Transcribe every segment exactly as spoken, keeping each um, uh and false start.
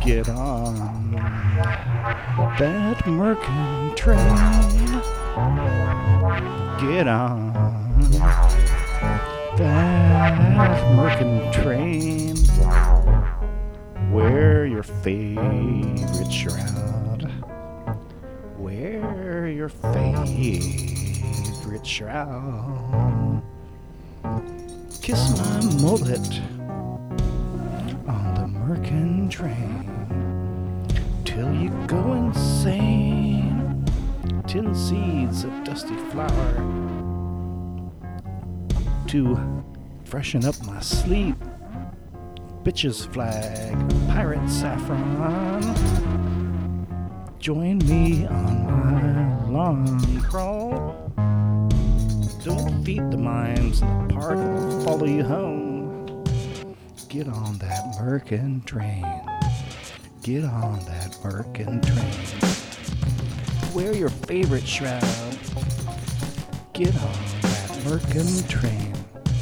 Get on that Merkin train. Get on that Merkin train. Wear your favorite shroud. Wear your favorite shroud. Kiss my mullet on the Merkin train till you go insane. Ten seeds of dusty flour to freshen up my sleep. Bitch's flag, pirate saffron. Join me on my long crawl. Don't feed the mimes in the park, I'll follow you home. Get on that Merkin train. Get on that Merkin train. Wear your favorite shroud. Get on that Merkin train.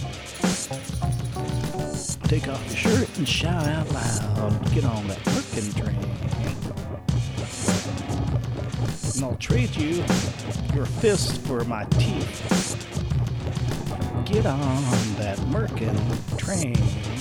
Take off your shirt and shout out loud. Get on that Merkin train. And I'll trade you your fist for my teeth. Get on that Merkin train.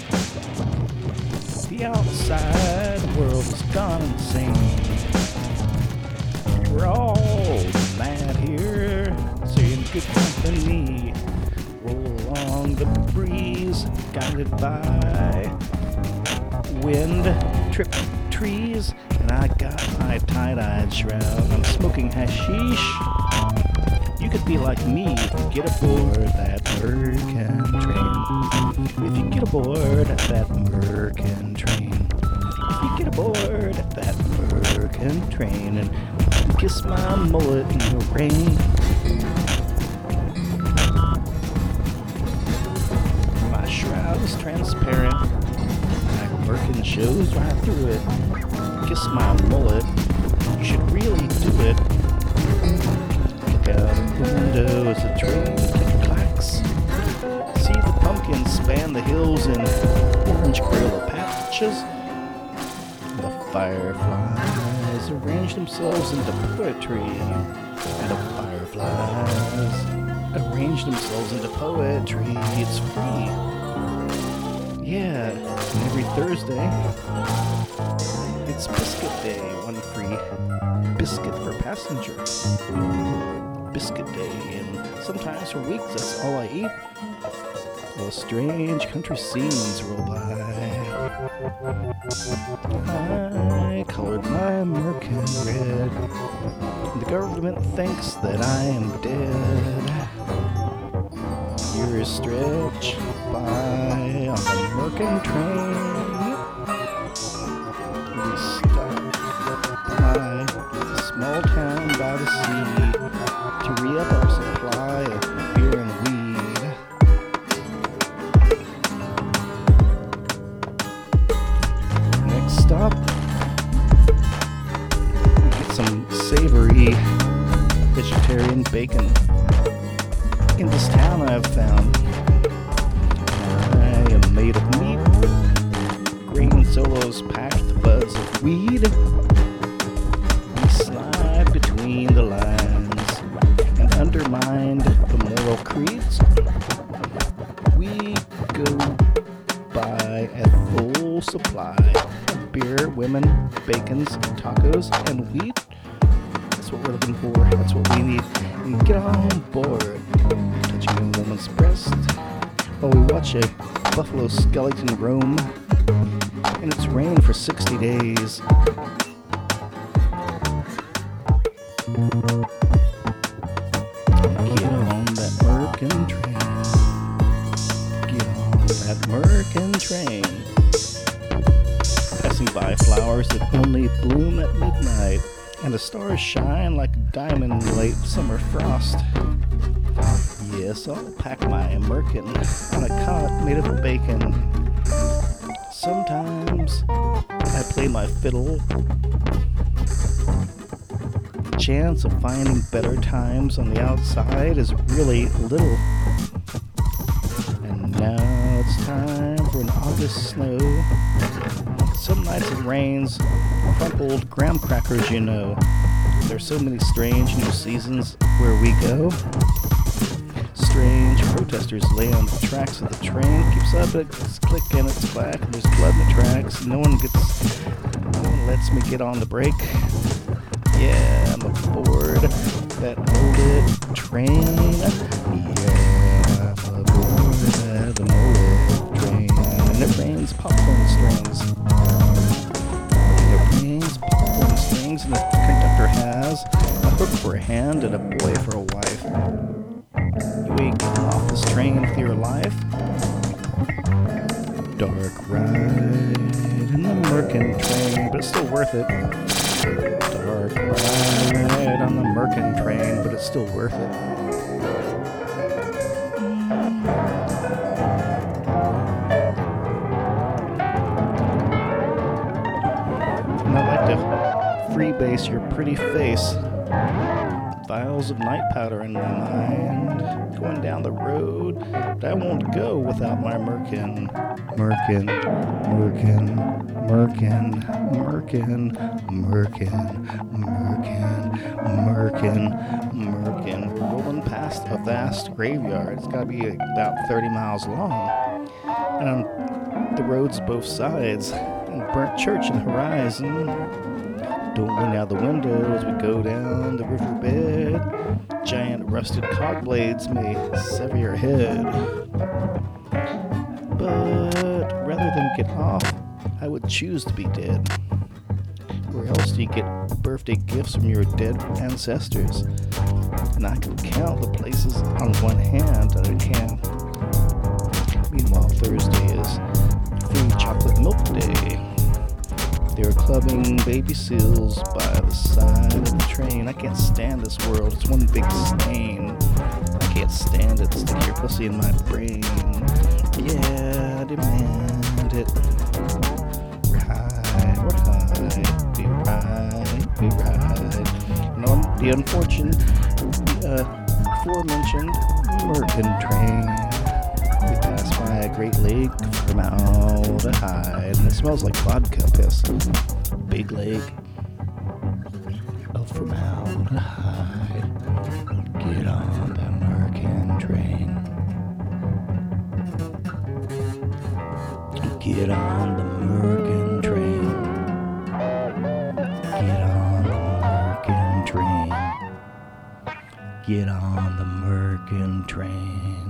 The outside world has gone insane. We're all mad here, so you're in good company. Roll along the breeze, guided by wind, trip trees, and I got my tie-dyed shroud. I'm smoking hashish. You could be like me if you get aboard that Merkin train. If you get aboard that Merkin train. If you get aboard that Merkin train and kiss my mullet in the rain. My shroud is transparent. That Merkin shows right through it. Kiss my mullet. You should really do it. Out of the window as the train click-clacks. See the pumpkins span the hills in orange gorilla patches. The fireflies arrange themselves into poetry, and the fireflies arrange themselves into poetry. It's free. Yeah, and every Thursday it's Biscuit Day. One free biscuit for passengers. Biscuit Day, and sometimes for weeks that's all I eat. While strange country scenes roll by. I colored my Merkin red. The government thinks that I am dead. Years stretch by on the Merkin train. We stop by a small town by the sea to re-up our supply of beer and weed. Next stop, we get some savory vegetarian bacon. In this town I've found I am made of meat, grain solos packed with buds of weed. We slide between the lines and undermined the moral creeds. We go by a full supply of beer, women, bacons, tacos, and wheat. That's what we're looking for. That's what we need. And get on board, touching a woman's breast while we watch a buffalo skeleton roam in its rain for sixty days. Get on that Merkin train. Get on that Merkin train. Passing by flowers that only bloom at midnight, and the stars shine like a diamond in late summer frost. Yes, I'll pack my Merkin on a cot made of bacon. Sometimes I play my fiddle. Chance of finding better times on the outside is really little. And now it's time for an August snow. Some nights it rains, crumpled graham crackers, you know. There's so many strange new seasons where we go. Strange protesters lay on the tracks of the train. Keeps up, it's click and it's clack, and there's blood in the tracks. No one gets, no one lets me get on the brake. Yeah, I'm aboard that mullet train. Yeah, I'm aboard that mullet train. And it rains popcorn strings. It rains popcorn strings, and the conductor has a hook for a hand and a boy for a wife. You ain't getting off this train with your life. Dark ride in the Merkin train, but it's still worth it. Dark ride on the Merkin train, but it's still worth it. And I'd like to freebase your pretty face. Vials of night powder in my mind, going down the road, but I won't go without my Merkin. Merkin, Merkin, Merkin, Merkin, Merkin, Merkin, Merkin, Merkin. Rolling past a vast graveyard. It's got to be about thirty miles long. And on the roads both sides, and burnt church in the horizon. Don't lean out the window as we go down the riverbed. Giant rusted cog blades may sever your head. But rather than get off, I would choose to be dead. Where else do you get birthday gifts from your dead ancestors? And I can count the places on one hand that I can. Meanwhile, Thursday is free chocolate milk day. They're clubbing baby seals by the side of the train. I can't stand this world. It's one big stain. I can't stand it. Stick your pussy in my brain. Yeah, I demand it. We're high, we're high. We ride, we ride. And on the unfortunate, the uh, aforementioned Merkin train. We pass by a great lake formaldehyde, and it smells like vodka piss. Big lake of formaldehyde. Get on the Merkin train. Get on the Merkin train. Get on the Merkin train. Get on the Merkin train.